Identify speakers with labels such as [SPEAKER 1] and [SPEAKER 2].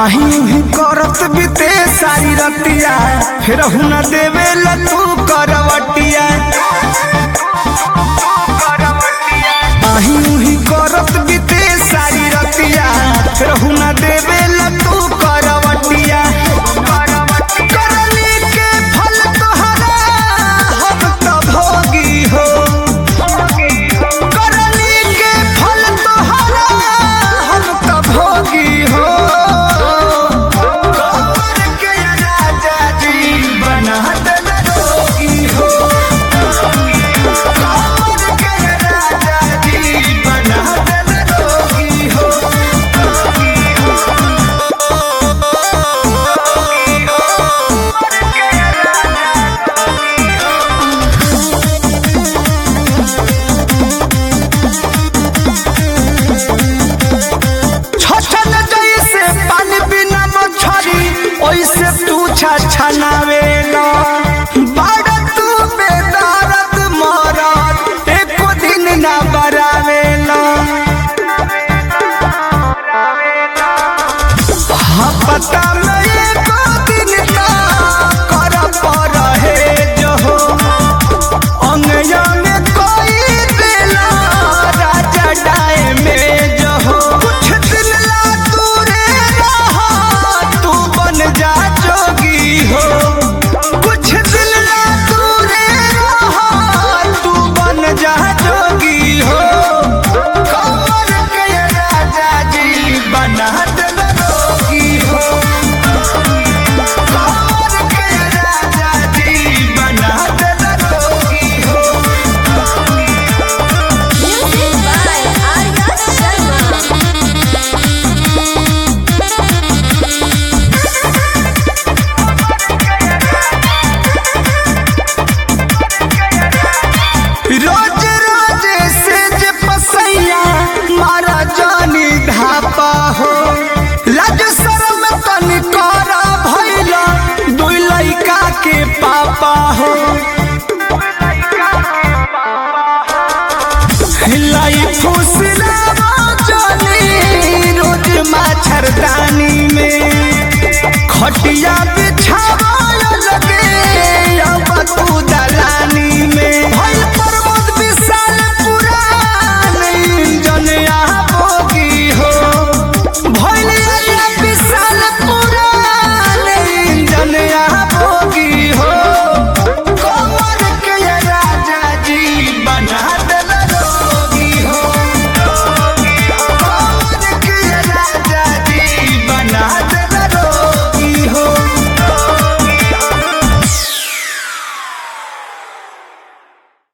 [SPEAKER 1] आही करत बीते सारी रतिया फिर न देवे तू करवटिया आही करत बीते सारी रतिया फिर न देवे तू करवटिया करनी के फल तोहरा हम तो भोगी हो करनी के फल तोहरा हम तो भोगी हो ओइसे तू छछनावेला बड़ तू बेदर्द मरद एको दिन ना बरावेला पता में एको दिन ना कर पर है जो हो अंगया में कोई बेला राजा डाए में जो हो कुछ दिन ला दूरे रहा तू बन जा जोगी हो कुछ दिल ना दूरे रहा तू बन जा जोगी हो कमर के राजा जी बना दल रोगी हो कमर के राजा जी बना दल रोगी हो।
[SPEAKER 2] Music by Arya Sharma.
[SPEAKER 1] रोज रोज से जे पसैया मारा जानी धापा हो लाज शरम तनी करा भइला दुई लइका के पापा हो लाई फुसलावा जानी रोज मच्छरदानी में खटिया बिछावा लगे अब तू दलानी में भइल प्रमोद विशाल पुरान इंजन बोगी हो भइल विशाल पुरान इंजन बोगी हो कमर के राजा जी बना दल